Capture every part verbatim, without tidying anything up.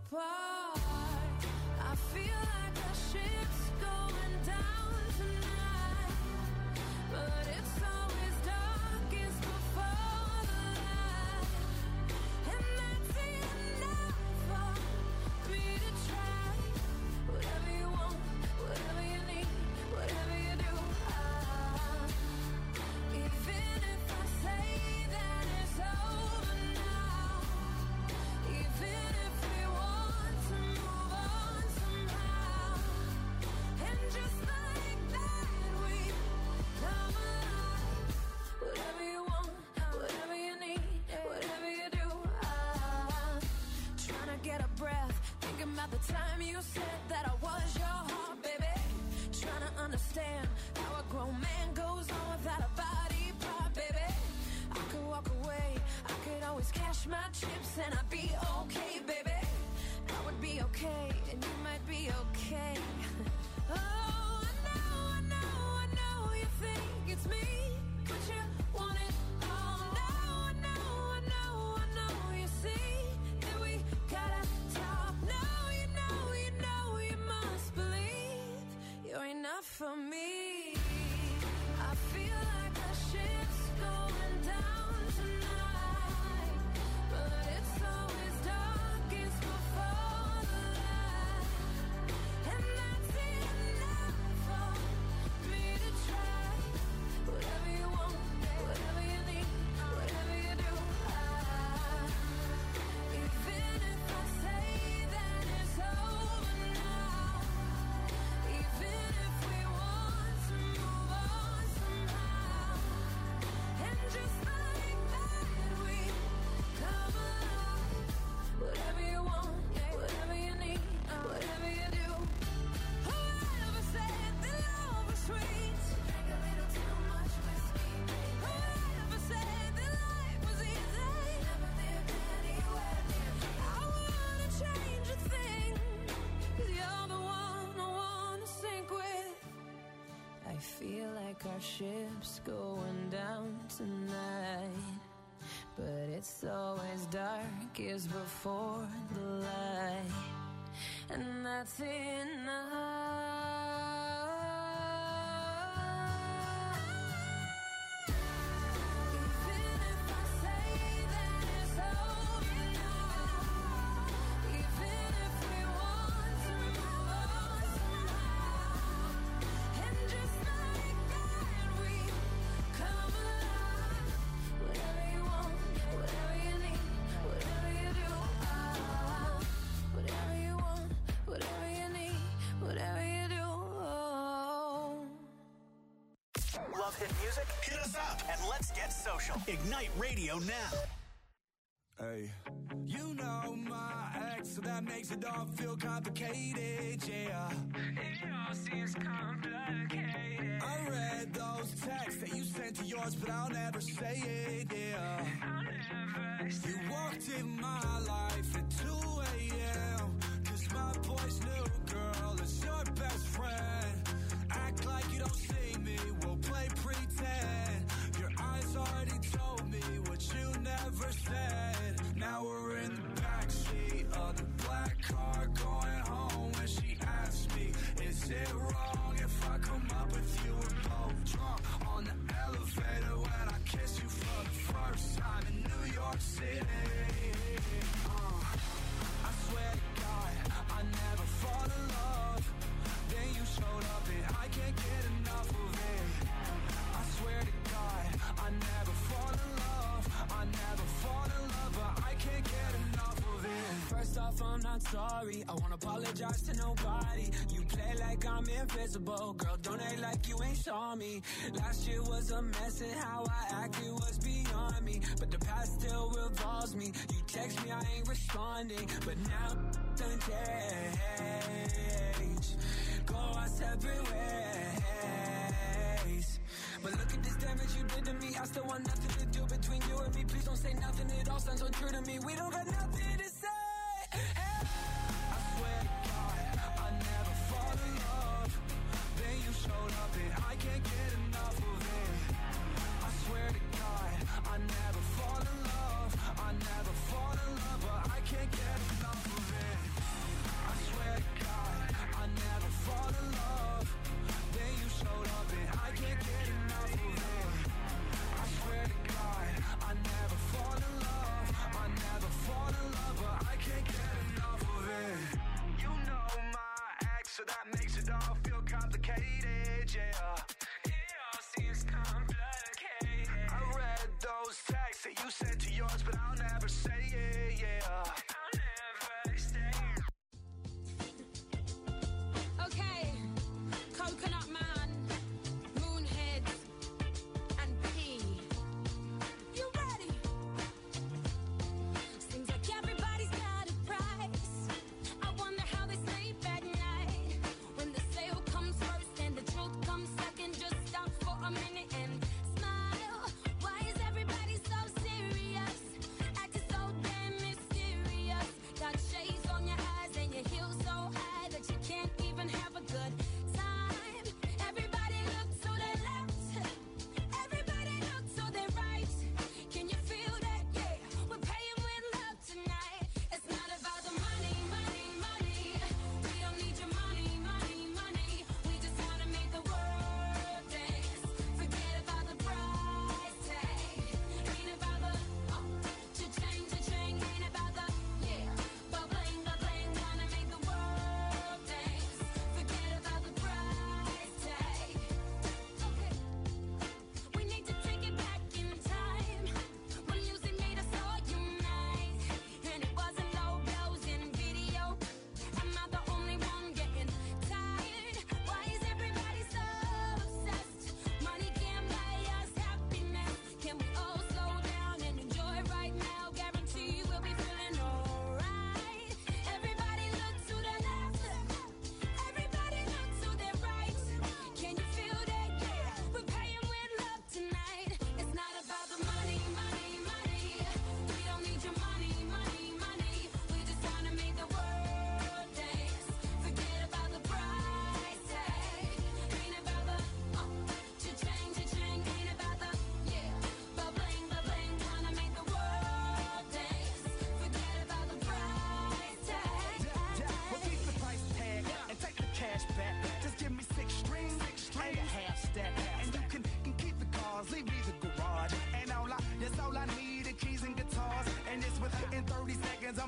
apart. I feel like the ship's going down tonight, but it's always darkest before the light, and that's enough for me to try. Whatever you want, whatever you need, whatever you do, I, even if I say that it's over now, even if we want to move on somehow, and just like that we come alive. Whatever you want, whatever you need, whatever you do, I'm trying to get a breath, thinking about the time you said that I was your heart, baby. Trying to understand how a grown man goes on without a body part, baby. I could walk away, I could always cash my chips and I'd be okay, baby. I would be okay, and you might be okay. Oh, I know, I know, I know you think it's me, but you want it all. No, I know, I know, I know you see that we gotta talk. No, you know, you know, you must believe you're enough for me. I feel like the ship's going down tonight, but it's always darkest before the light, and that's enough for me to try. Whatever you want, whatever you need, whatever you do, I, even if I say that it's over now, even if we want to move on somehow, and just like that we come alive. Whatever you want, whatever you need, whatever you do. Whoever said that love was sweet? Drink a little too much whiskey. Whoever said that life was easy? Never lived anywhere near me. I wanna change a thing, 'cause you're the one I wanna sink with. I feel like our ship's going down tonight, but it's always darkest before the light, and that's enough. Even if I say that it's over now, even if we want to move on somehow, and just like that we come alive. Whatever you want, whatever you need, whatever you do, I, whatever you want, whatever you need, whatever you do. Love hit music? Hit us up and let's get social. Ignite Radio now. Hey, you know my ex, so that makes it all feel complicated, yeah. It all seems complicated. I read those texts that you sent to yours, but I'll never say it, yeah. I'll never say. You walked in my life at two a.m. 'cause my boy's new girl is your best friend. Act like you don't see me, we'll play pretend. Your eyes already told me what you never said. Now we're in the backseat of the black car going home, and she asked me, is it wrong if I come up with you? We're both drunk on the elevator when I kiss you for the first time in New York City. Uh, I swear to God, I never fall in love. Then you showed up and I can't get enough of it. I swear to God, I never fall in love. I never fall in love, but I can't get enough of it. First off, I'm not sorry. I won't apologize to nobody. You play like I'm invisible. Girl, don't act like you ain't saw me. Last year was a mess and how I acted was beyond me. But the past still revolves me. You text me, I ain't responding. But now done change. Go our separate ways. But look at this damage you did to me. I still want nothing to do between you and me. Please don't say nothing, it all sounds untrue to me. We don't got nothing to say. Hey. I swear to God, I never fall in love. Then you showed up and I can't get enough of it. I swear to God, I never fall in love. I never fall in love, but I can't get enough of it.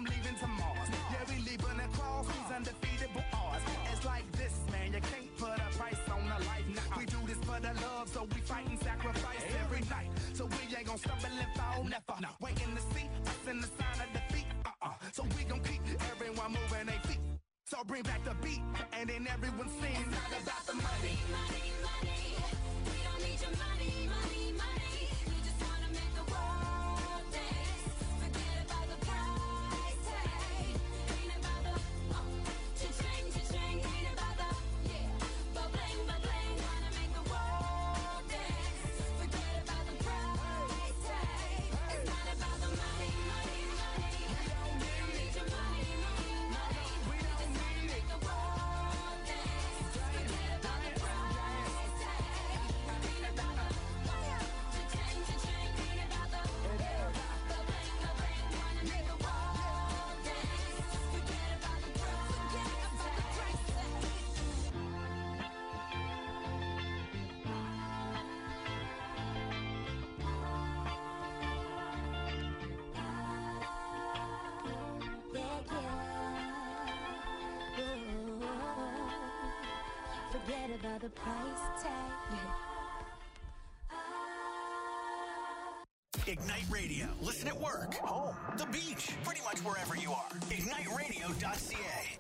I'm leaving to Mars. Yeah, we leaving across these undefeatable odds. It's like this, man, you can't put a price on a life. Nah, we do this for the love, so we fight and sacrifice every night. So we ain't gon' stumble and fall, never. Waiting to see us in the sign of defeat. Uh-uh. So we gon' keep everyone moving their feet. So bring back the beat, and then everyone sings. It's not about the money, money, money. We don't need your money, money, money. We just wanna make the world dance. Forget about the price tag. Ain't about the uh, cha-ching, cha-ching. Ain't about the yeah, ba-bling, ba-bling. Wanna make the world dance. Forget about the price tag. It's not about the money, money, money. We don't need your money, money, money. We just wanna make the world dance. Forget about the price tag. Ain't about the cha-ching, cha-ching. Ain't about the ba-bling, ba-bling. Wanna make the world dance. Forget about the price tag. Forget about the price tag. Ignite Radio. Listen at work, home, the beach, pretty much wherever you are. ignite radio dot c a.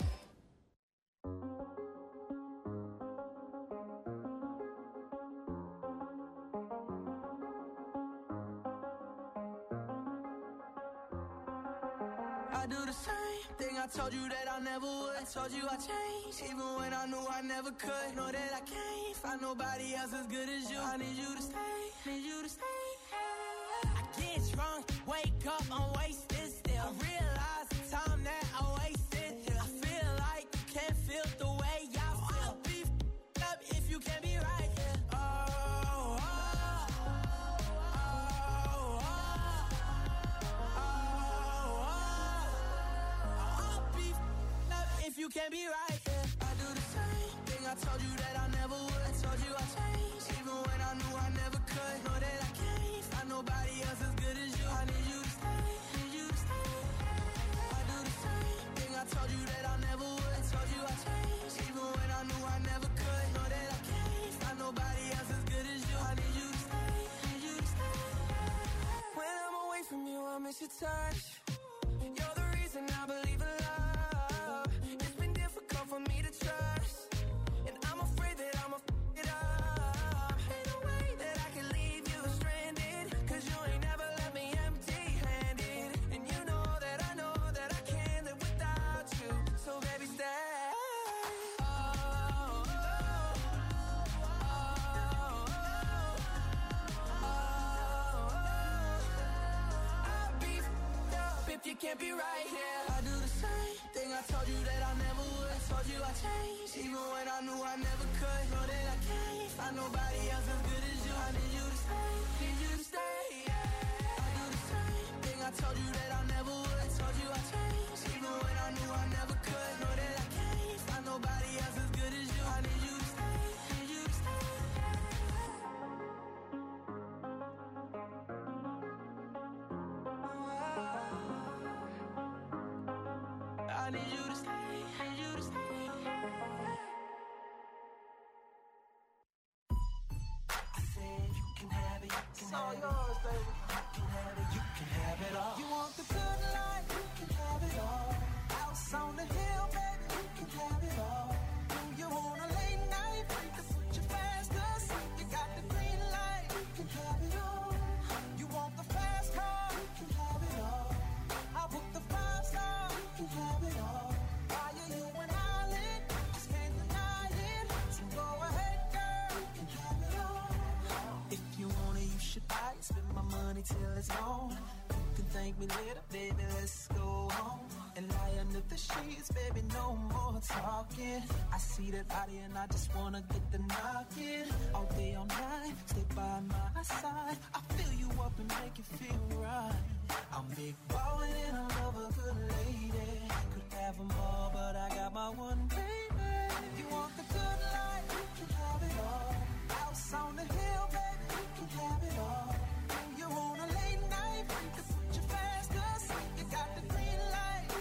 I do the same thing I told you that I never would. I told you I changed, even when I knew I never could. Know that I can't find nobody else as good as you. I need you to stay, need you to stay. I get drunk, wake up, I'm wasted still. I realize the time that I wasted here. I feel like you can't feel the way I feel. I'll be f***ed up if you can't be right here. Oh, oh, oh, oh, oh. I'll be f***ed up if you can't be right here. I do the same thing I told you that I never would. I told you I changed, even when I knew I never could. Know that I can't find nobody else as good as you. I need you to stay, need you to stay. I do the same thing I told you that I never would. I told you I changed, even when I knew I never could. Know that I can't find nobody else as good as you. I need you to stay, need you to stay. When I'm away from you, I miss your touch. You're the reason I believe in love. It's been difficult for me to trust, and I'm afraid that I'ma f*** it up. Ain't no way that I can leave you stranded, 'cause you ain't never left me empty-handed. And you know that I know that I can't live without you. So baby, stay. Oh, oh, oh, oh, oh. I'll be f***ed up if you can't be right here. I do the same thing I told you that I never would. I told you I changed, even when I knew I never could. Know that I can't find nobody else as good as you. I need you to stay, need you to stay. Yeah. I do the same thing I told you that I never would. I told you I changed, even when I knew I never could. Know that I can't find nobody else as good as you. I need you to stay, need you to stay. I need you to stay, need you to stay. I said you can have it, you can it's all yours, baby. You can have it, you can have it all. You want the good life, you can have it all. House on the hill, baby, you can have it all. Do you want a late night? We can put you fast asleep. You got the green light, you can have it all. You want the fast car, you can have it all. I'll book the five star, you can have it all. Why are you an island? Just can't deny it. So go ahead, girl, you can have it all. If you want it, you should buy it. Spend my money till it's gone. You can thank me later, baby, let's go home. And lie under the sheets, baby, no more talking. I see that body and I just wanna get the knocking. All day, all night, stay by my side. I fill you up and make you feel right. I'm big ballin' and I love a good lady. Could have them all, but I got my one baby. You want the good life, you can have it all. House on the hill, baby, you can have it all. You want a late night, we can put you fast asleep. You got the green light, you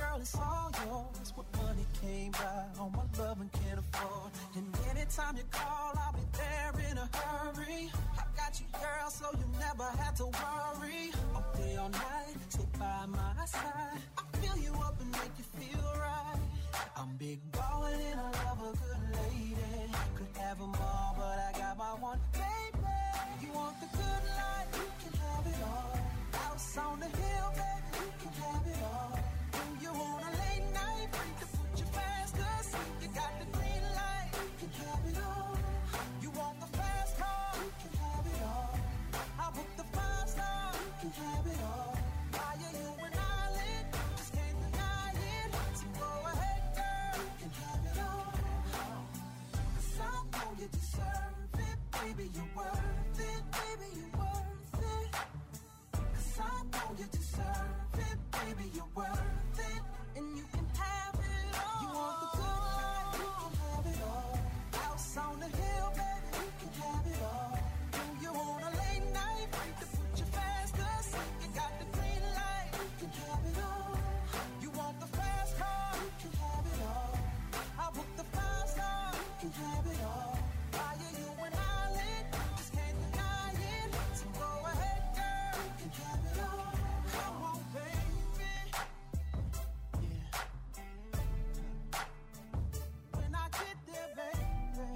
girl, it's all yours. What money can't buy, all my loving can't afford. And anytime you call, I'll be there in a hurry. I got you, girl, so you never have to worry. All day, all night, stay by my side. I fill you up and make you feel right. I'm big ballin' and I love a good lady. Could have them all, but I got my one baby. You want the good life, you can have it all. House on the hill, baby, you can have it all. When you want a late night, free to put you fast asleep. You got the green light, you can have it all. You want the fast car, you can have it all. I'll book the five star, you can have it all. Why are you and I lit? Just can't deny it. So go ahead, girl, you can have it all. 'Cause I know you deserve it, baby, you're worth it, baby, you're worth it. 'Cause I know you deserve it, baby, you're worth it, and you can have it all. You want the good life, you can have it all. House on the hill, baby, you can have it all. When you want a late night, free to put you fast asleep. You got the green light, you can have it all. You want the fast car, you can have it all. I'll book the five star, you can have it all. Why are you and I lit? Just can't deny it. So go ahead, girl, you can have it all. Come on, baby. Yeah. When I get there, baby.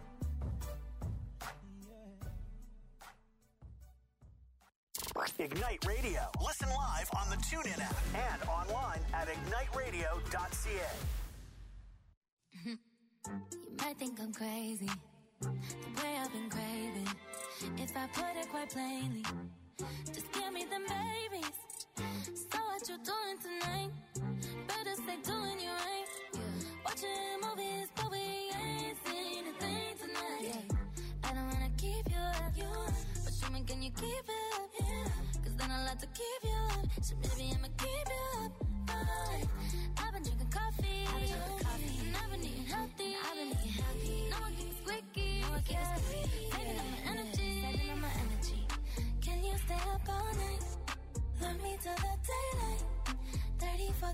Yeah. Ignite Radio. Listen live on the TuneIn app and online at ignite radio dot c a. You might think I'm crazy, the way I've been craving. If I put it quite plainly, just give me them babies. So what you doing tonight? Better stay doing you right. Watching movies, but we ain't seen a thing tonight. I don't wanna keep you up, but show me, can you keep it up? Cause then I'll have to keep you up. So maybe I'ma keep you up. Alright. I've been drinking coffee, I've been drinking coffee, and I've been eating healthy. I've been eating healthy. No one keeps squeaky, no one keeps squeaky. Saving up my energy, saving up my energy. Can you stay up all night? Love me till the daylight. Thirty for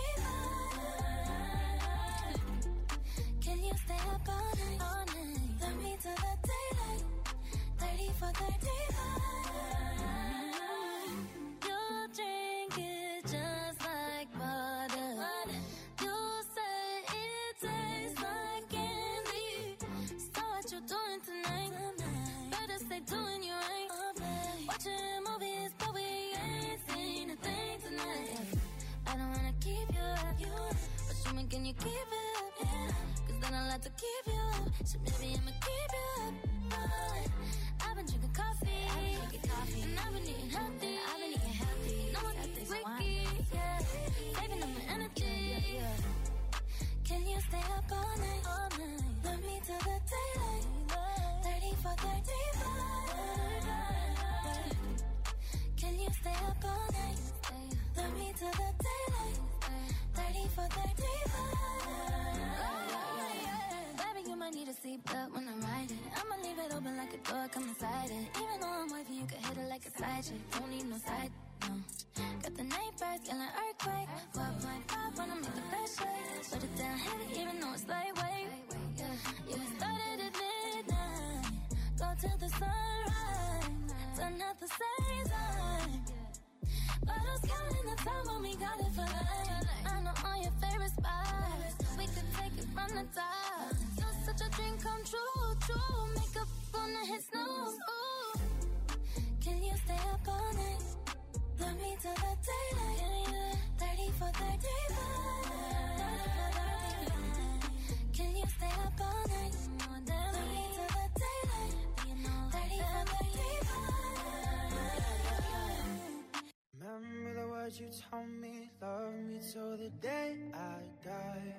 thirty-five. Can you stay up all night? All night. Love me till the daylight. Thirty for thirty-five. Your drink is just like water. You say it tastes like candy. So what you doing tonight? Better stay doing you right. Watching movies, but we ain't seen a thing tonight. I don't wanna keep you up, but show me, can you keep it up? Cause then I'll have to keep you up. So maybe I'ma keep you up. I've been drinking coffee, I've been drinking coffee, and I've been eating healthy. I've been eating healthy. No one keeps squeaky, yeah. Saving up my energy. Can you stay up all night? All night. Love me till the daylight. Thirty for thirty-five. Can you stay up all night? Love me till the daylight. Thirty for thirty-five. Baby, you might need a seatbelt when I'm riding. I'ma leave it open like a door, come inside it. Even though I'm wifey, you can hit it like a side chick. Don't need no side, no. Got the night birds, feeling earthquake. four point five, wanna make the best shake. Put it down heavy, even though it's lightweight. Yeah, we started at midnight. Go till the sunrise. Turn out the same time. But who's counting the time when we got it for life? I know all your favorite spots. We could take it from the top. You're such a dream come true, true. Makeup gonna hit snooze. Ooh. Can you stay up all night? Love me till the daylight. Thirty for thirty-five. Can you stay up all night? Love me till the daylight. Thirty for thirty-five. Remember the words you told me, love me till the day I die.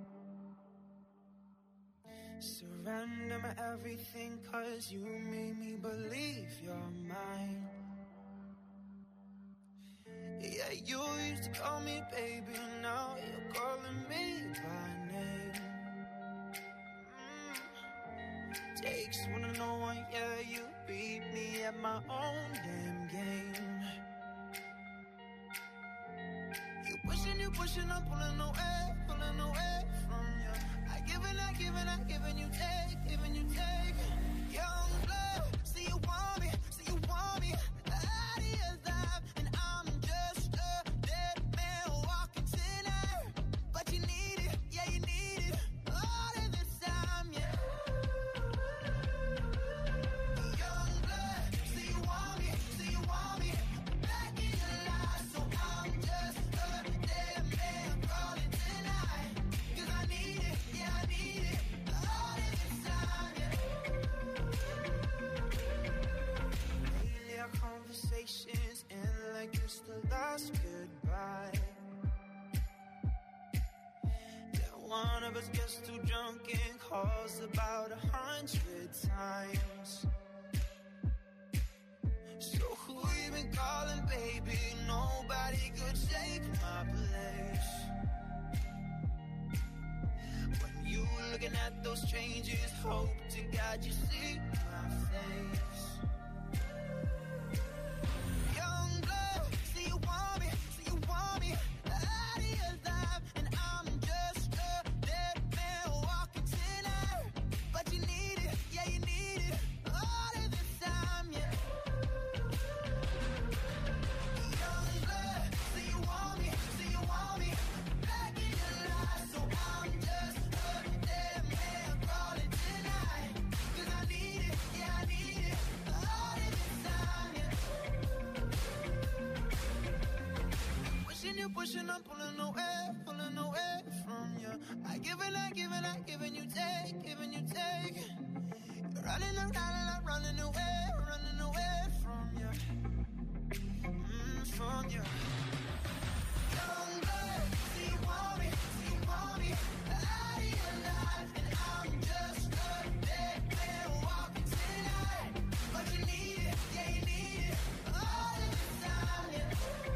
Surrender my everything, cause you made me believe you're mine. Yeah, you used to call me baby, now you're calling me by name. mm. Takes one to know one, yeah, you beat me at my own damn game. You pushing, you pushing, I'm pulling away, pulling away from you. I give and I give and I give and you take, giving you take. Young blood, see you want me, see you want me. Out of your life, and I'm just a dead man walking tonight. But you need it, yeah you need it, all of this time, yeah. Young blood, see you want me, see you want me. Back in your life, so I'm just a dead man calling tonight. Cause I need it, yeah I need it, all of this time, yeah. Lately our conversations end like it's the last goodbye. Then one of us gets too drunk and calls about a hundred times. So who you been calling, baby? Nobody could take my place. When you looking at those changes, hope to God you see my face. Young blood, see you want me, see you want me. Out of your life, and I'm just a dead man walking tonight. But you need it, yeah you need it, all of this time, yeah. Young blood, see you want me, see you want me. Back in your life, so I'm just a dead man calling tonight. Cause I need it, yeah I need it, all of this time, yeah. Pushing you, pushing, I'm pulling away, pulling away from you. I give and I give and I give and you take, giving you take. You're running around and I'm running away, running away from you, mm, from you. Young blood, see you want me, see you want me. Out of your life, and I'm just a dead man walking tonight. But you need it, yeah you need it, all of this time, yeah.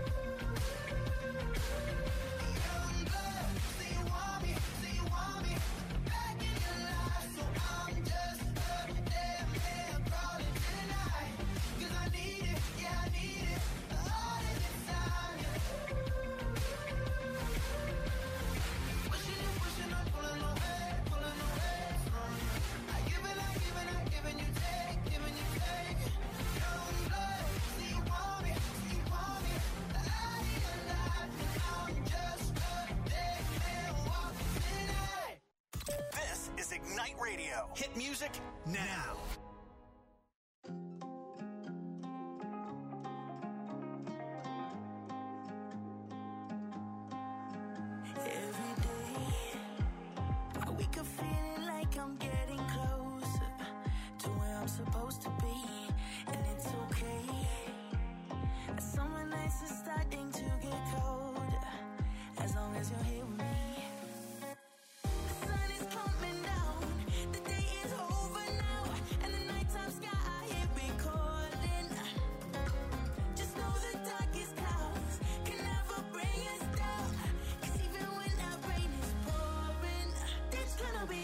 Young blood, see you want me, see you want me. Back in your life, so I'm just a dead man calling tonight. Cause I need it, yeah I need it, all of this time, yeah. Pushing you, pushing, I'm pulling away, pulling away from you. I give and I give and I give and you take, giving you take. Young blood, see you want me, see you want me. Out of your life, and I'm just a dead man walking tonight. This is Ignite Radio. Hit music now. Every day, I wake up feeling like I'm getting closer to where I'm supposed to be, and it's okay. Summer nights are starting to get colder, as long as you're here with me. The sun is coming down, the day is over now, and the nighttime sky it be calling. Just know the darkest clouds can never bring us down. Cause even when that rain is pouring, it's gonna be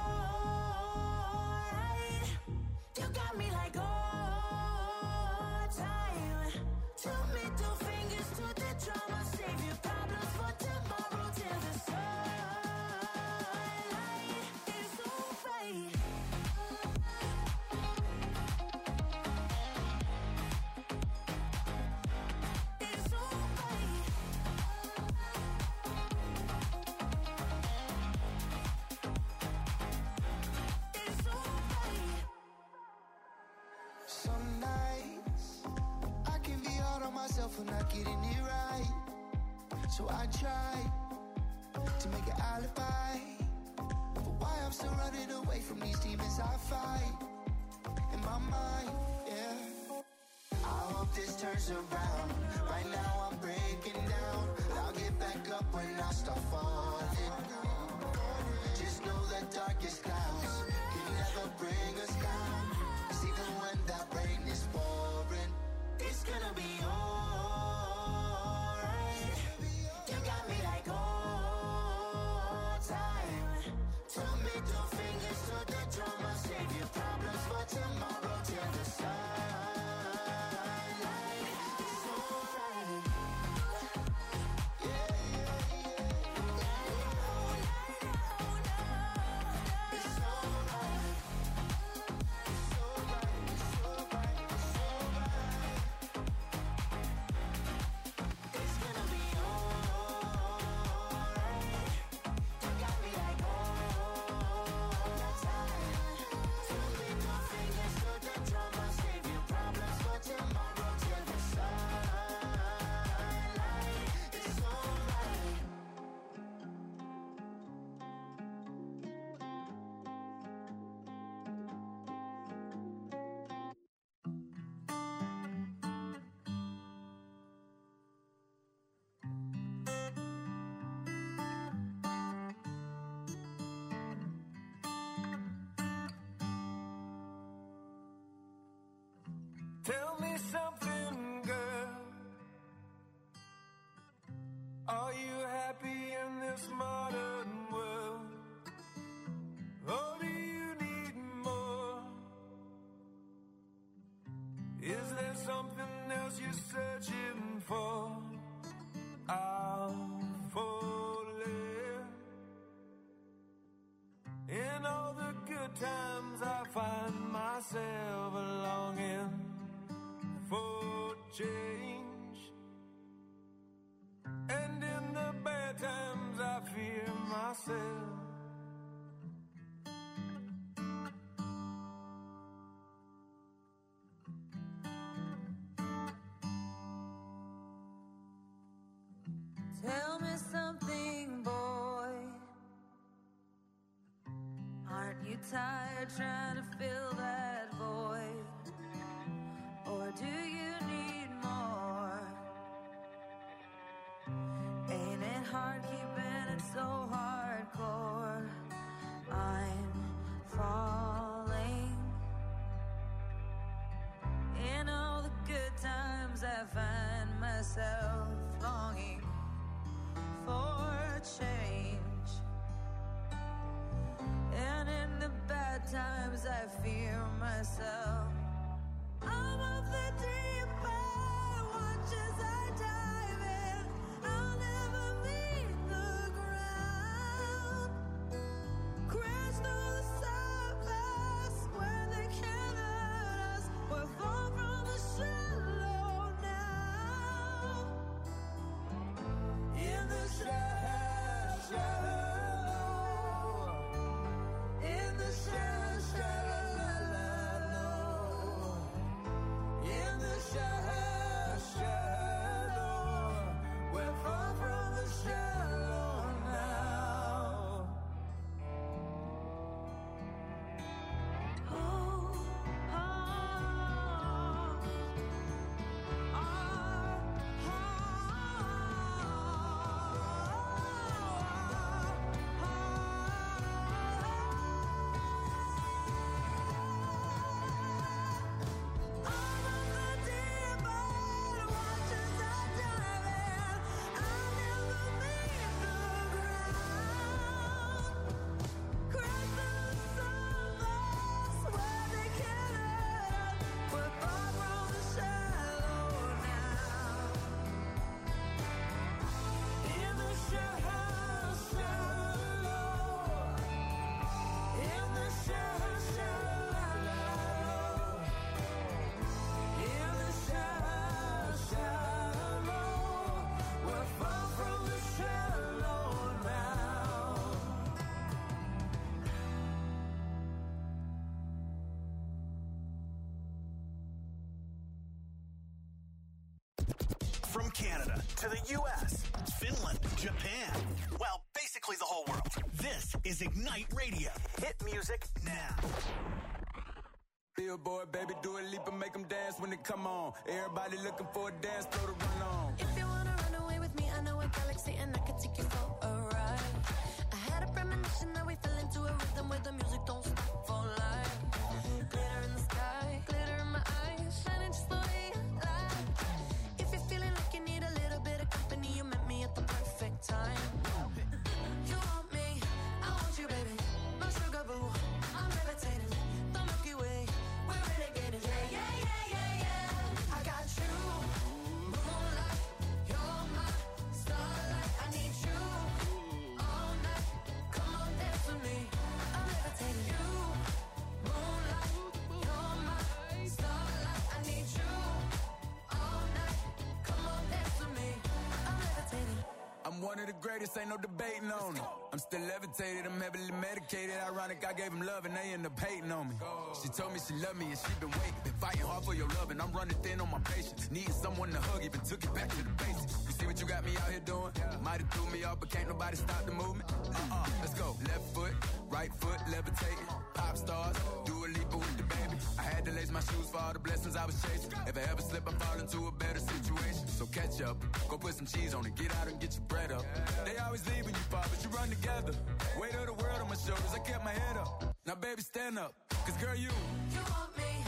alright. You got me like all time. Two middle fingers to the drama, save your problems for tomorrow till the sunlight is alright. It's alright. It's alright. Some nights I can be hard on myself for not getting it right. So I try to make an alibi for why I'm still running away from these demons I fight in my mind, yeah. I hope this turns around. Right now I'm breaking down. I'll get back up when I start falling. Just know the darkest clouds can never bring us down. 'Cause even when that rain is pouring, it's gonna be alright. You got me like all time. Two middle fingers to the drama, save your problems for tomorrow till the sunlight is alright. Yeah, yeah, yeah. Tell me something, girl. Are you happy in this modern world? Or do you need more? Is there something else you're searching for? I'm falling. In all the good times I find myself longing for change. And in the bad times I fear myself. Tell me something, boy. Aren't you tired trying to fill that void? Or do you need more? Ain't it hard keeping it so hardcore? I'm falling. In all the good times I find myself longing for change. And in the bad times I fear myself. I'm of the deep end, watch as I dive in. I'll never meet the ground. Crash through the surface where they can't hurt us. We're far from the shallow now. In the shallow, shallow. In the shallow, shallow. In the shallow, shallow. We're far from the shallow now. Oh, oh, From Canada to the U S, Finland, Japan, well, basically the whole world. This is Ignite Radio. Hit music now. Billboard, baby, do a leap and make them dance when they come on. Everybody looking for a dance floor to run on. if you wanna run away with me, I know a galaxy and I can take you for a ride. I had a premonition that we fell into a rhythm where the music don't stop for life. Glitter in the sky, glitter in my eyes, shining just the way I like. If you're feeling like you need a little bit of company, you met me at the perfect time. You want me, I want you, baby. My sugar boo, I'm levitating. The Milky Way, we're renegading. Yeah, yeah, yeah, yeah, yeah. I got you, moonlight. You're my starlight. I need you all night. Come on, dance with me. I'm levitating. You, moonlight. You're my starlight. I need you all night. Come on, dance with me. I'm levitating. I'm one of the greatest, ain't no debating on it. I'm still levitated, I'm heavily medicated. Ironic, I gave him love and they end up hating on me. She told me she loved me and she been waiting. Been fighting hard for your love and I'm running thin on my patience. Needing someone to hug, even took it back to the basics. You see what you got me out here doing? Might have threw me off, but can't nobody stop the movement. Uh-uh, let's go. Left foot, right foot, levitating. Pop stars, do a leap with the baby. I had to lace my shoes for all the blessings I was chasing. If I ever slip, I fall into a better situation. So catch up, go put some cheese on it, get out and get your bread up. They always leave when you fall, but you run together. Weight of the world on my shoulders, I kept my head up. Now baby, stand up, cause girl, you You want me, I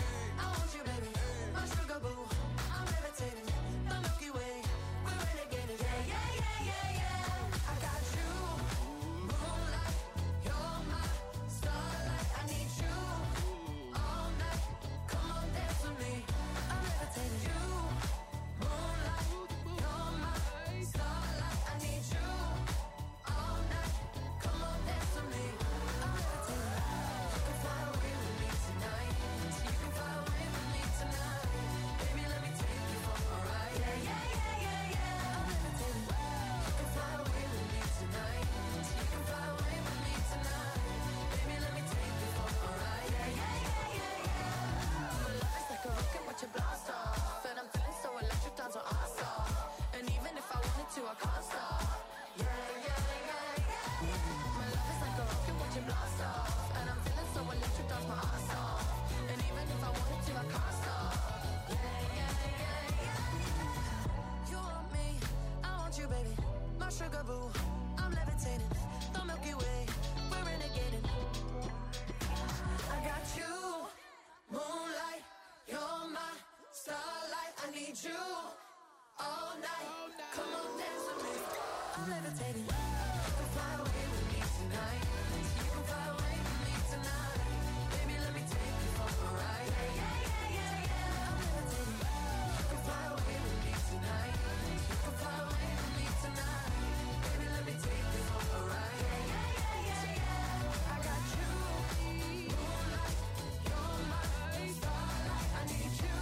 want you, baby. My sugar boo. I'm levitating. The Milky Way. We're renegading. Yeah, yeah, yeah, yeah, yeah. I got you. Moonlight. You're my starlight. I need you all night. Come on, dance with me. I'm levitating. You. Moonlight. You're my starlight. I need you all night. Come on, dance with me. I'm levitating. You can fly away with me tonight. You can fly away with me tonight. Baby, let me take you for a ride. Yeah, yeah, yeah, yeah, yeah. I'm levitating. You can fly away with me tonight. You can fly away with me tonight. Baby, let me take you for a ride. Yeah, yeah, yeah, yeah, yeah. My love is like a rocket, watch it blast off. And I'm feeling so electric, dance on our off. And even if I wanted to, I can't stop. Yeah, yeah, yeah, yeah. My love is like a rocket, watch it blast off. And I'm feeling so electric, dance my ass off. And even if I wanted to, I can't stop. Yeah, yeah, yeah, yeah. You want me, I want you, baby. My sugar boo, I'm levitating. The Milky Way, we're renegading. I got you, moonlight. You're my starlight. I need you all night. Come on, dance with me. I'm levitating. You can fly away with me tonight. You can fly away with me tonight. Baby, let me take you for a ride. Yeah, yeah, yeah, yeah, yeah. I'm levitating. You can fly away with me tonight. You can fly away with me tonight. Baby, let me take you for a ride. Yeah, yeah, yeah, yeah, yeah. I got you, moonlight. You're my starlight. I need you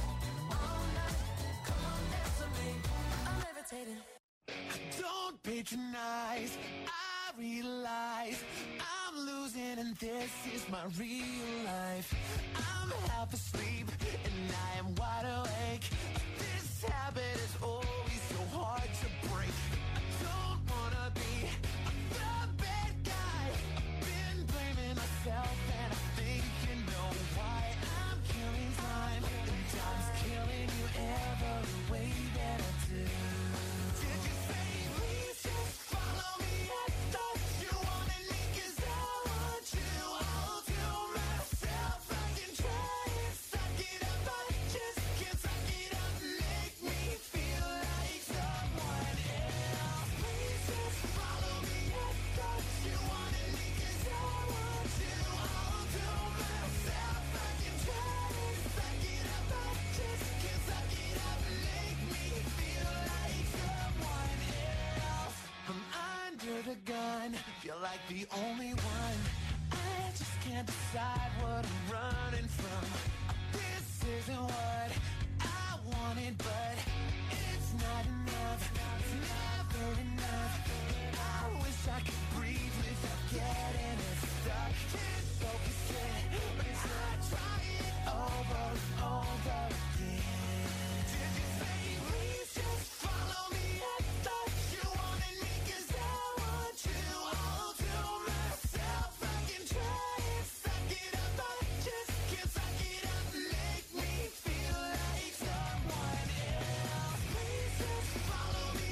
all night. Come on, dance with me. I'm levitating. Don't patronize, I realize I'm losing and this is my real life. I'm half asleep and I am wide awake. This habit is always so hard to break. I don't wanna be the bad guy. I've been blaming myself and I think you know why. I'm killing time and time's killing you every way that I do. Did you say please just follow me? I thought you wanted me 'cause I want you. I'll do myself. I can try and suck it up. I just can't suck it up. Make me feel like someone else. Please just follow me. I thought you wanted me 'cause I want you. I'll do myself. I can try and suck it up. I just can't suck it up. Make me feel like someone else. I'm under the gun, feel like the only one. I just can't decide what I'm running from. This isn't what I wanted, but it's not enough. It's never enough. I wish I could breathe without getting it stuck. Can't focus it, but I try it over and over again. Did you say please just follow me? I thought you wanted me 'cause I want you. I'll do myself. I can try and suck it up. I just can't suck it up. Make me feel like someone else. Please just follow me.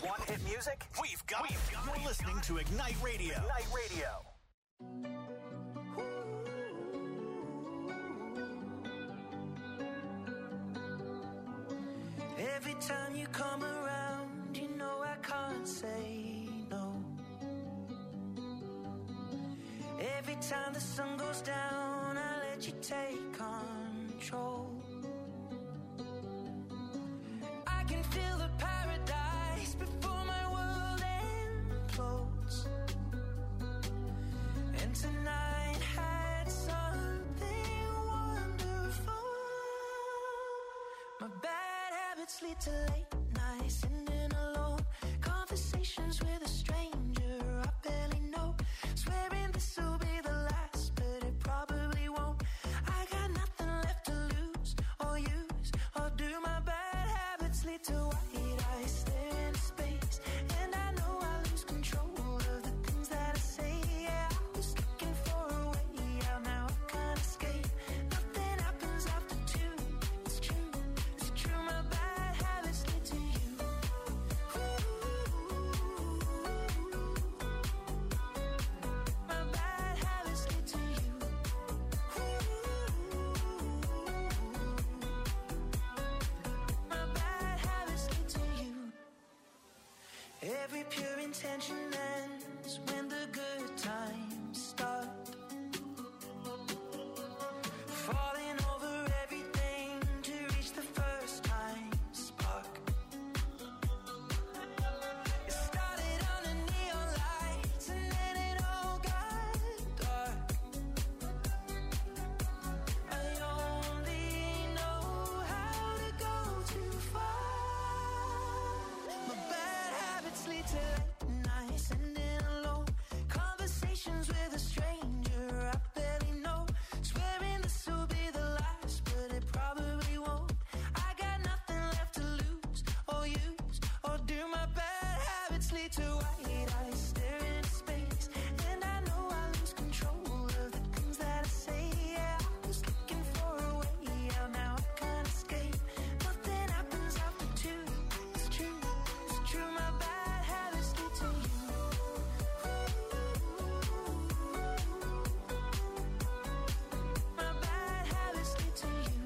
Want hit music? We've got it. You're listening to Ignite Radio. Ignite Radio. Every time you come around, you know I can't say no. Every time the sun goes down, I let you take control. I can feel the paradise before my world implodes. And tonight had something wonderful. My bad habits lead to late nights, sitting alone, conversations with a stranger I barely know, swearing this will be the last, but it probably won't. I got nothing left to lose or use, or do my bad habits lead to white eyes stare into space, and I know I lose control of the things that I say. Yeah, I was looking for a way out, now I can't escape. Nothing happens after two. It's true, it's true. My bad habits lead to you. My bad habits lead to you. My bad habits lead to you. Every pure intention ends when the good times start. Falling over everything to reach the first time spark. It started under neon lights and then it all got dark. I only know how to go too far. My bad habits lead to late nights, sitting alone, conversations with a stranger I barely know, swearing this will be the last, but it probably won't. I got nothing left to lose or use, or do. My bad habits lead to white eyes stare into space, and I know I lose control of the things that I say. Yeah, I was looking for a way out, now I can't escape. Nothing happens after two. It's true, it's true. My bad habits lead to you. My bad habits lead to you.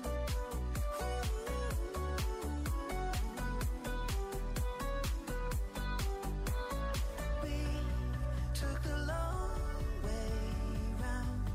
We took the long way round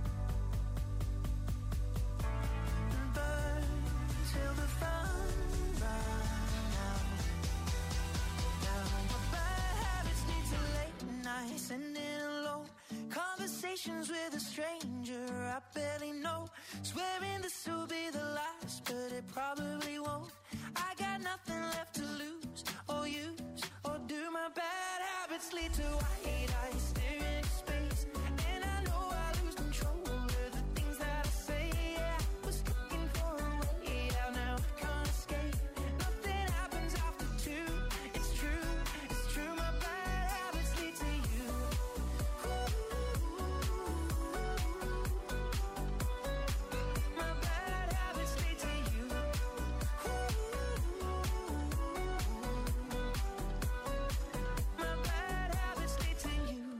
and burned till the fun ran out. Now my bad habits lead to late nights, sitting alone, conversations with a stranger I barely know, swearing this will be the last, but it probably won't. I got nothing left to lose or use, or do. My bad habits lead to white eyes stare into space, and I know I lose control of the things that I say. Yeah, I was looking for a way out, now I can't escape. Nothing happens after two. It's true, it's true. My bad habits lead to you. My bad habits lead to you. My bad habits lead to you.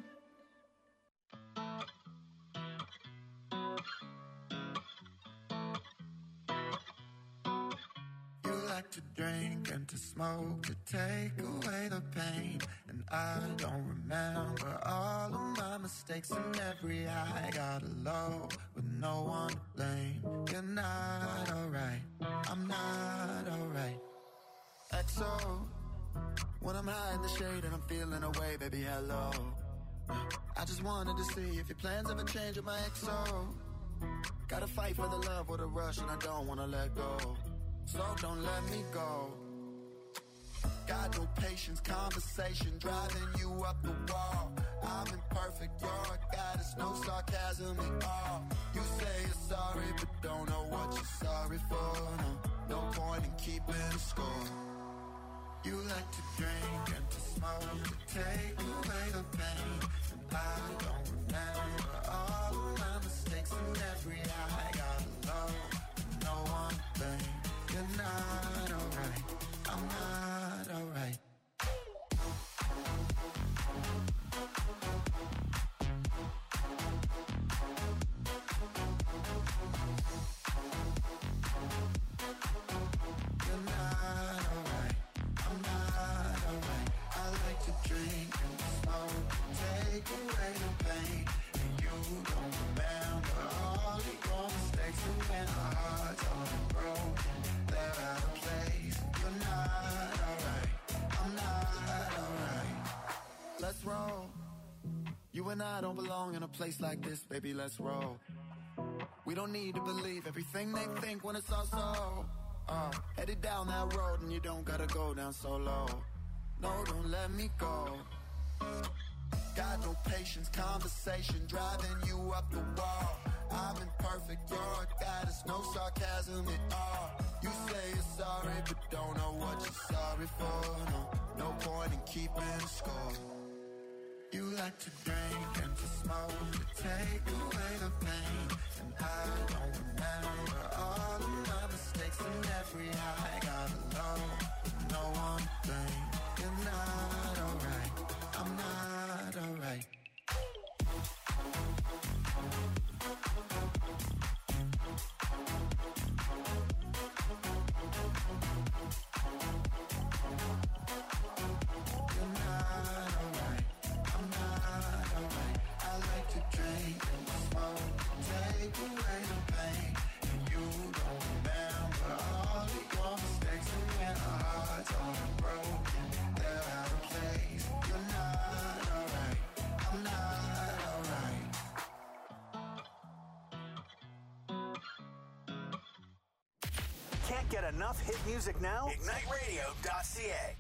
You like to drink and to smoke to take away the pain. And I don't remember all of my mistakes, and every high got a low with no one to blame. You're not alright, I'm not alright. X O, when I'm high in the shade and I'm feeling away, baby, hello. I just wanted to see if your plans ever change with my X O. Gotta fight for the love with a rush, and I don't wanna let go. So don't let me go. Got no patience, conversation driving you up the wall. I'm imperfect, you're a goddess, no sarcasm at all. You say you're sorry, but don't know what you're sorry for. No, no point in keeping score. You like to drink and to smoke to take away the pain. And I don't remember all of my mistakes, and every high got low, no one to blame. You're not alright, I'm not alright. take away the pain. And you don't remember all of your mistakes. And when our hearts are broken, they're out of place. You're not alright, I'm not alright. Let's roll. You and I don't belong in a place like this, baby, let's roll. We don't need to believe everything they think when it's all so. Uh, headed down that road and you don't gotta go down so low. No, don't let me go. Got no patience, conversation driving you up the wall. I'm imperfect, you're a goddess, no sarcasm at all. You say you're sorry, but don't know what you're sorry for. No, no point in keeping score. You like to drink and to smoke to take away the pain. And I don't remember all of my mistakes and every high got alone with no one thing. You're not alright, I'm not alright. Can't get enough hit music now? Ignite Radio dot C A.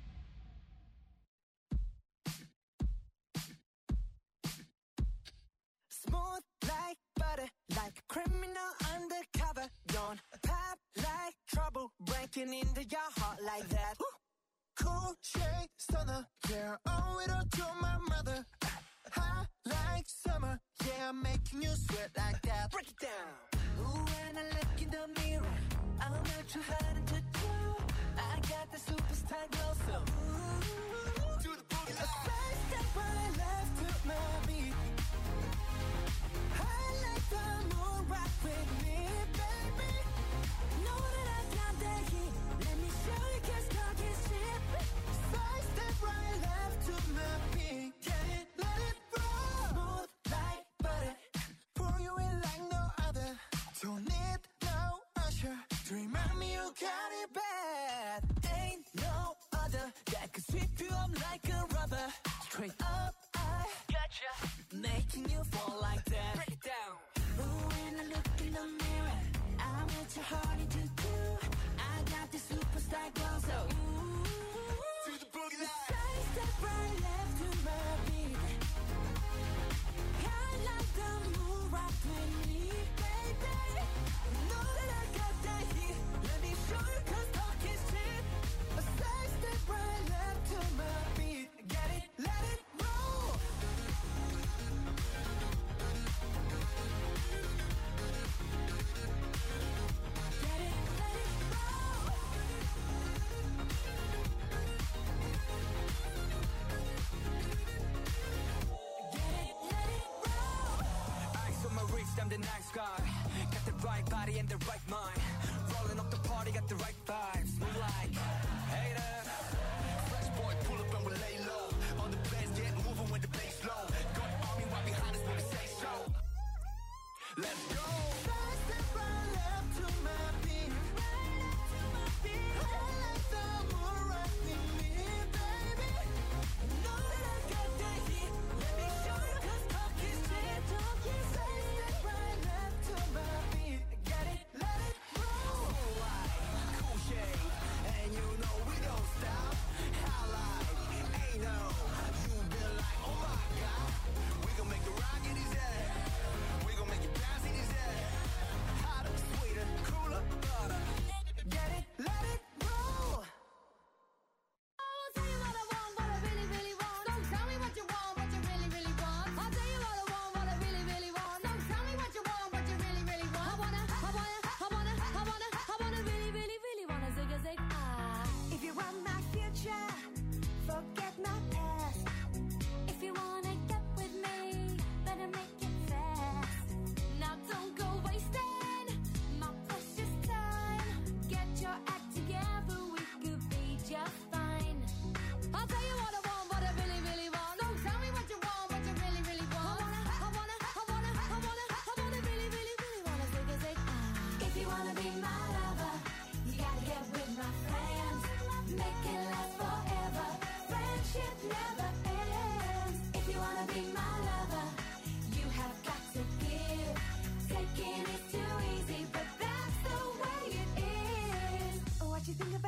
Smooth like butter, like a criminal undercover. Don't pop like trouble, breaking into your heart like that. Cool shade stunner, yeah, owe it all to my mother. Hot like summer, yeah, I'm making you sweat like that. Break it down. Ooh, when I look in the mirror, I'm not too hard to do. I got the superstar glow, so ooh, to the boogie. A side step right left to my beat. I like the moon rock with me, baby. Know that I got that heat. Let me show you, 'cause talk is cheap. Side step right left to my beat. Get it, let it roll. Smooth like butter, pour you in like no other. Don't need no usher to remind me you got it bad. Ain't no other that could sweep you up like a rubber. Straight up, I gotcha, making you fall like that. Break it down. Ooh, when I look in the mirror, I'm what you're hard to do. I got the superstar glow, so ooh, to the boogie line. Side step right left to my beat. I like the moon rock with me, baby. Know that I got that heat. Let me show you, 'cause talk is cheap. A side step right left to my beat. Get it, let it roll. Get it, let it roll. Get it, let it roll. Eyes on my wrist, I'm the nice guy. Got the right body and the right mind. Rolling up the party, got the right vibes. Move like hater. Fresh boy, pull up and we lay low. All the players get moving when the bass low. Got the army right behind us when we say so. Let's go. Side step right left to my beat. Right left to my beat. I like the moon rock with me, baby. Know that I got that heat. Let me show you, 'cause talk is cheap. Side step right left to my beat. Get it, let it roll. Cool shade,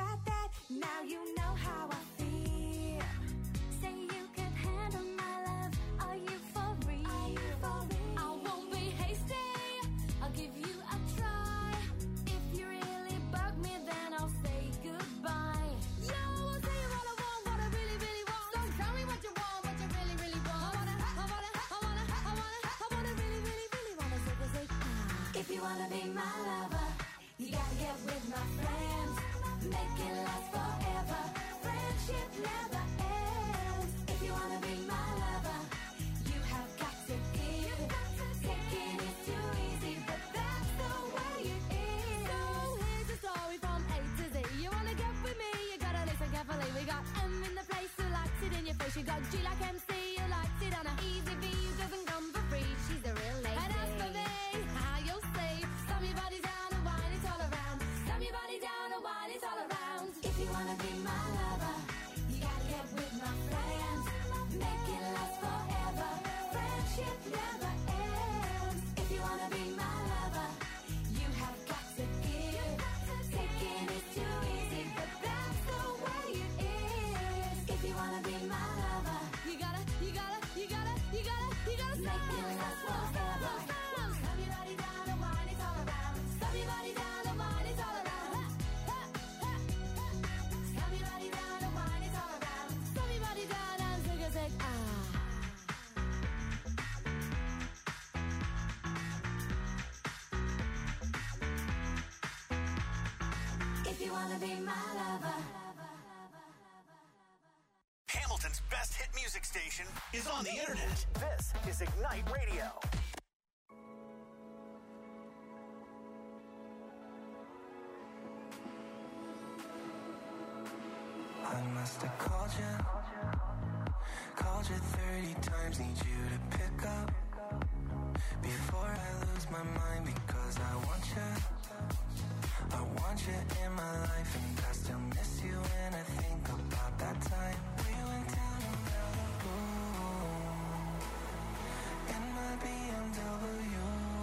got that. Now you know how I feel. Say you can handle my love. Are you for real? Are you for real? I won't be hasty. I'll give you a try. If you really bug me, then I'll say goodbye. Yo, I'll tell you what I want, what I really, really want. So tell me what you want, what you really, really want. I wanna, I wanna, I wanna, I wanna, I wanna really, really, really wanna say, say, ah. If you wanna be my lover, you gotta get with my friends. Make it last forever. Friendship never ends. If you wanna be my lover, you have got to give. Taking is too easy, but that's the way it is. So here's the story from A to Z. You wanna get with me, you gotta listen carefully. We got M in the place who likes it in your face. You got G like M C, who likes it on a easy V, who doesn't come for free. She's a real lady. And as for me, how you'll say, slam your body down and wine it all around. Slam your body down and wine it all around. If you wanna be my lover, you gotta get with my friends. Make it last forever. Friendship never ends. If you wanna be my lover, you have got to give. Taking is too easy, but that's the way it is. If you wanna be my lover, you gotta, you gotta, you gotta, you gotta, you gotta make it last forever. Slam your body down and wine it all around. Slam your body down and wine it all around. Slam your body down and wine it all around. Slam your body down and take a take, ah. If you wanna be my lover. Hamilton's best hit music station is on the internet. This is Ignite Radio. I must have called you, called you thirty times, need you to pick up before I lose my mind, because I want you, I want you in my life, and I still miss you when I think about that time we went down to Malibu in my B M W.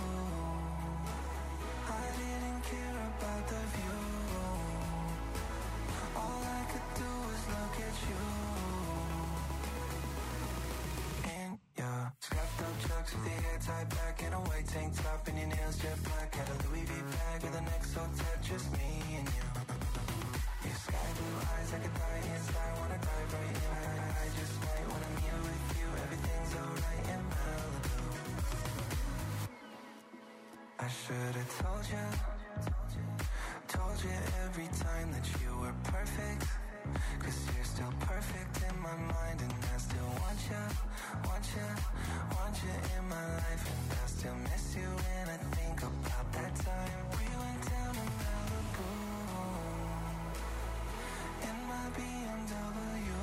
I didn't care about the view. All I could do was look at you. In your strapped up chucks with your hair tied back and a white tank top and your nails jet black. Had a Louis V bag with an X O tat, just me and you. Your sky blue eyes like a die inside, wanna dive right in. I, I just might when I'm here with you. Everything's alright in Malibu. I should have told you, told you every time that you were perfect, cause you're still perfect in my mind, and I still want you, want you, want you in my life, and I still miss you when I think about that time we went down to Malibu in my B M W.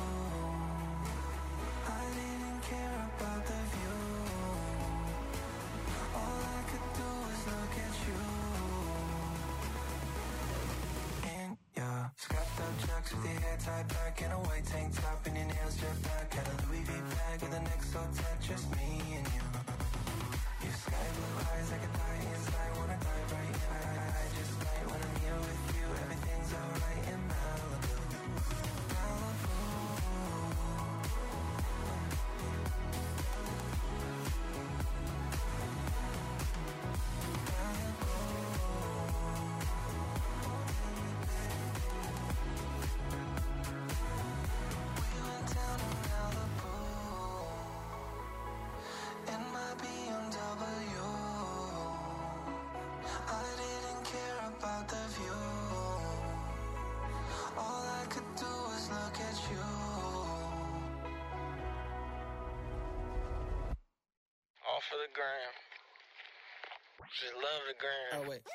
I didn't care about the view. All I could do was look at you. In your strapped up chucks with your hair tied back and a white tank top and your nails jet black. Had a Louis V bag with an X O tat, just me and you. Your sky blue eyes like a die inside, wanna dive right in. I, I, I just might when I'm here with you. Everything's alright in Malibu. Malibu. We went down to Malibu in my B M W. I didn't care about the view. All I could do was look at you. All for the gram. Just love the gram. Oh, wait.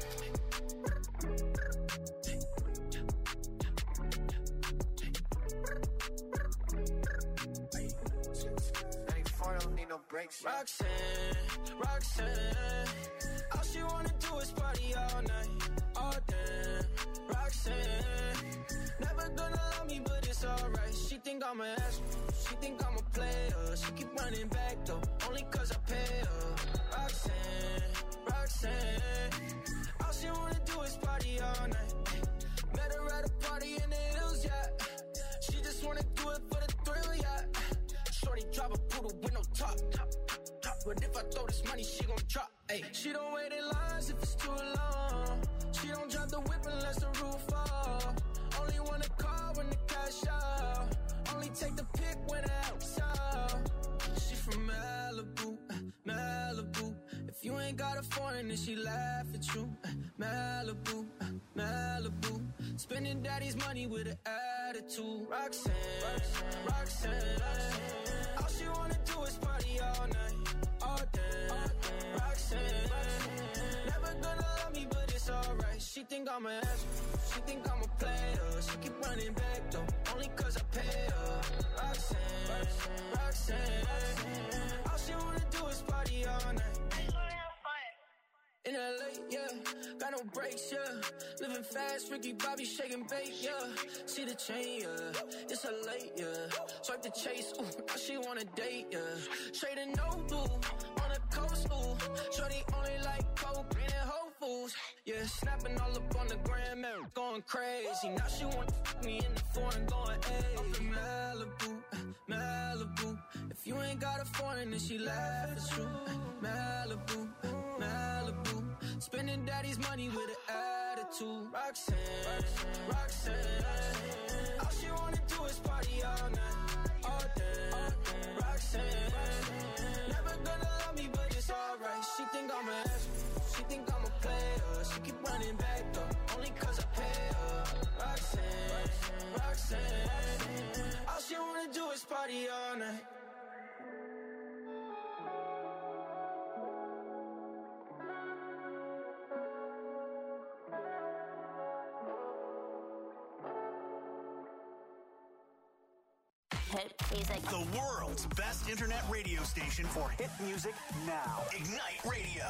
ninety-four, don't need no breaks. Roxanne, Roxanne, all she wanna do is party all night, all damn. Roxanne, never gonna love me, but it's alright. She think I'm an ass, she think I'm a player. She keep running back though, only cause I pay her. Roxanne, Roxanne, all she wanna do is party all night, Met her at a party in the hills, yeah. She just wanna do it for the thrill, yeah. Shorty drive a poodle with no top. But if I throw this money, she gon' drop. Ay. She don't wait in lines if it's too long. She don't drive the whip unless the roof fall. Only wanna call when the cash out. Only take the pic when the help's out. She from Malibu, Malibu. If you ain't got a foreign, then she laugh at you. Malibu, Malibu. Spending daddy's money with an attitude. Roxanne, Roxanne, Roxanne, Roxanne. All she wanna do is party all night, all day. Roxanne, Roxanne. Never gonna love me, but it's alright. She think I'm an asshole, she think I'm a player. She keep running back though, only cause I pay her. Roxanne, Roxanne, Roxanne, Roxanne. All she wanna do is party all night. In L A, yeah, got no brakes, yeah. Living fast, Ricky Bobby shaking bait, yeah. See the chain, yeah, it's a late, yeah. Swipe the chase, ooh, now she wanna date, yeah. Trading no blue, on the coast, ooh. Shorty only like coke and Whole Foods, yeah. Snapping all up on the gram, man, going crazy. Now she wanna f me in the foreign, going, hey. I'm from Malibu, Malibu. If you ain't got a foreign, then she laugh at you. Malibu, Malibu. Spending daddy's money with an attitude. Roxanne, Roxanne, Roxanne, Roxanne. All she wanna do is party all night, all day. Roxanne, Roxanne. Never gonna love me, but it's alright. She think I'm an asshole, she think I'm a player. She keep running back though, only cause I pay her. Roxanne, Roxanne, Roxanne. All she wanna do is party all night. Hit music. The world's best internet radio station for hit music now. Ignite Radio.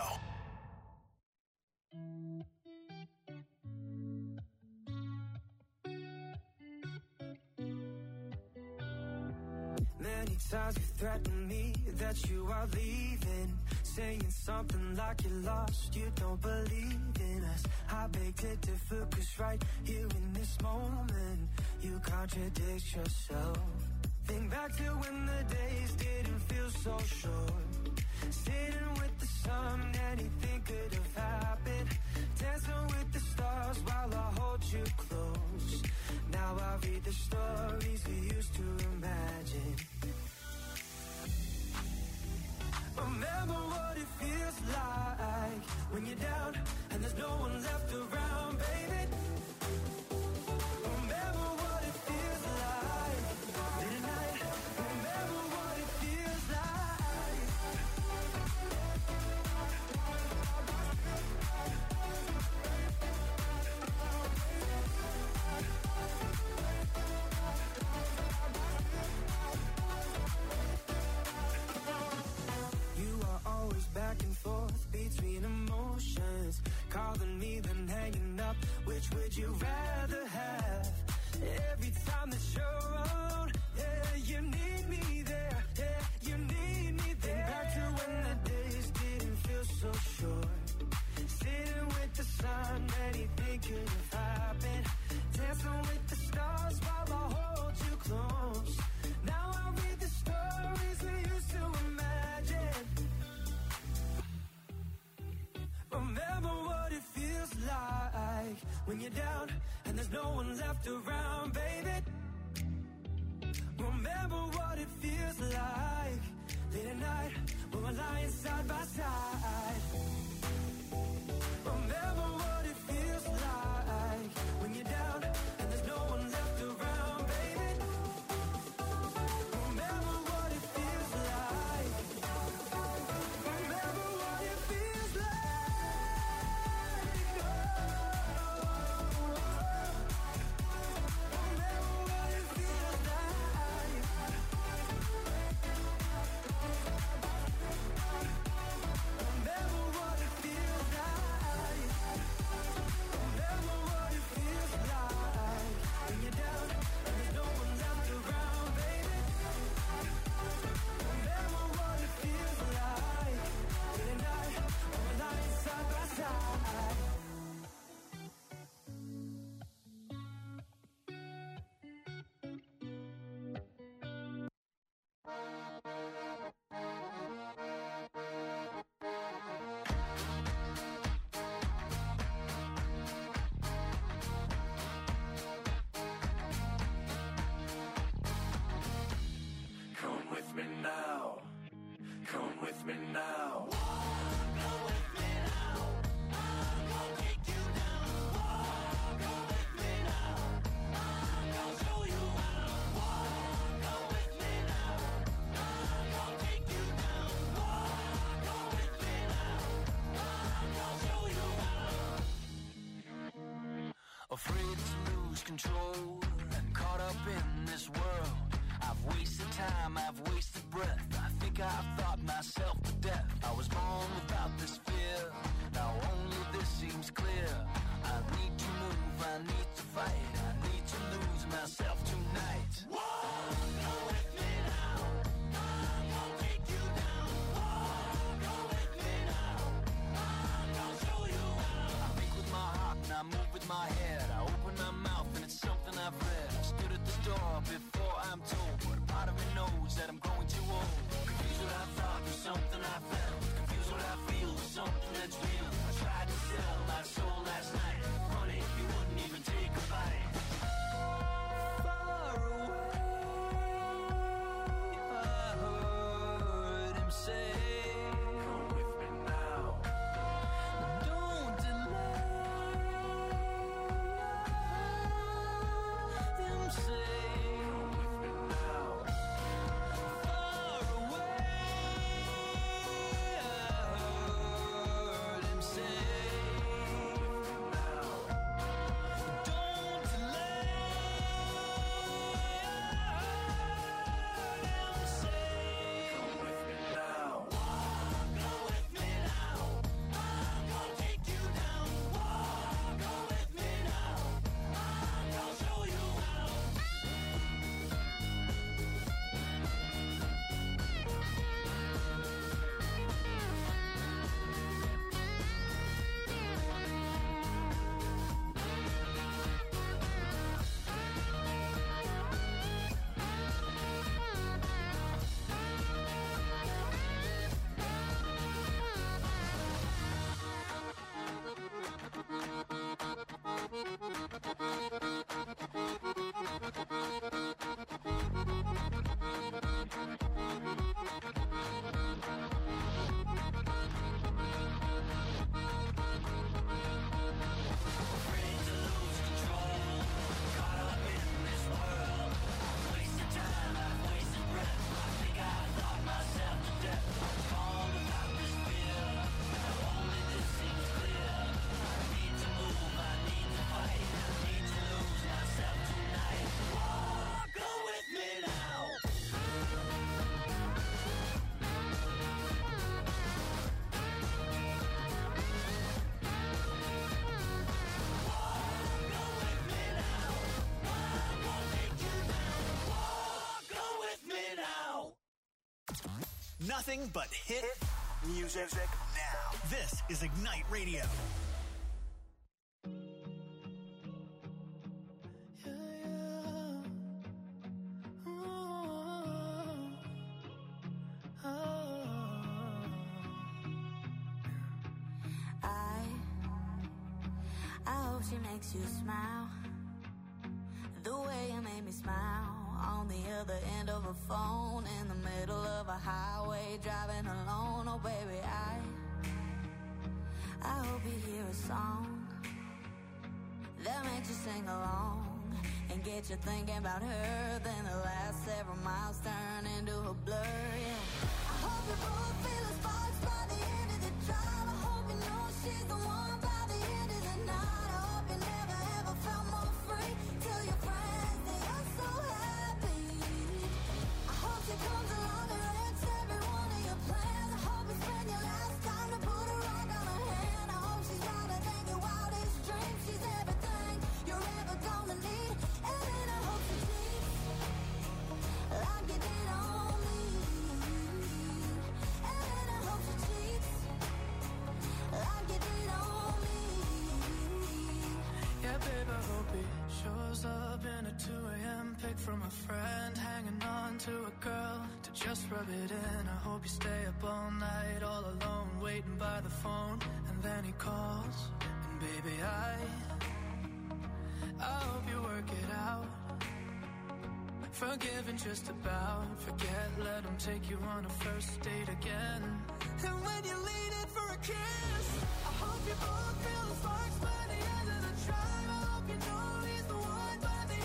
Many times you threatened me that you are leaving, saying something like you're lost, you don't believe in us. I beg to differ, cause right here in this moment, you contradict yourself. Think back to when the days didn't feel so short. Sitting with the sun, anything could have happened. Dancing with the stars while I hold you close. Now I read the stories we used to imagine. Remember what it feels like when you're down and there's no one left around, baby. Remember what it feels like late at night. Remember what it feels like. You are always back and forth between emotions, calling me then hanging up. Which would you rather have? Every time that you're around, yeah, you need me there, yeah, you need me there. Back to when the days didn't feel so short. Sitting with the sun, anything could have happened. Dancing with the stars while I hold you close. Now I read the stories we used to imagine. Remember what it feels like when you're down and there's no one left around, baby. Remember what it feels like late at night when we're lying side by side. Remember what it feels like when you're down and there's no one left around, baby. Remember what it feels like. Remember what it feels like. Remember what it feels like. Remember what it Nothing but hit music now. This is Ignite Radio. She makes you smile the way you made me smile on the other end of a phone in the middle of a highway driving alone. Oh baby, I I hope you hear a song that makes you sing along and get you thinking about her. Then the last several miles turn into a blur. Yeah. I hope you both feel the sparks by the end of the drive. I hope you know she's the one by the end of the night. You never ever felt more free. Tell your friends that you're so happy. I hope she comes along and wrecks every one of your plans. I hope you spend your last time to put a rock on her hand. I hope she's louder than your wildest dreams. She's everything you're ever gonna need. And then I hope she cheats like you did on me. And then I hope she cheats like you did on me. Yeah, babe, I hope he shows up in a two a.m. pic from a friend, hanging on to a girl to just rub it in. I hope you stay up all night, all alone, waiting by the phone, and then he calls. And baby, I, I hope you work it out. Forgiving just about, forget, let him take you on a first date again. And when you lean in for a kiss, I hope you both feel the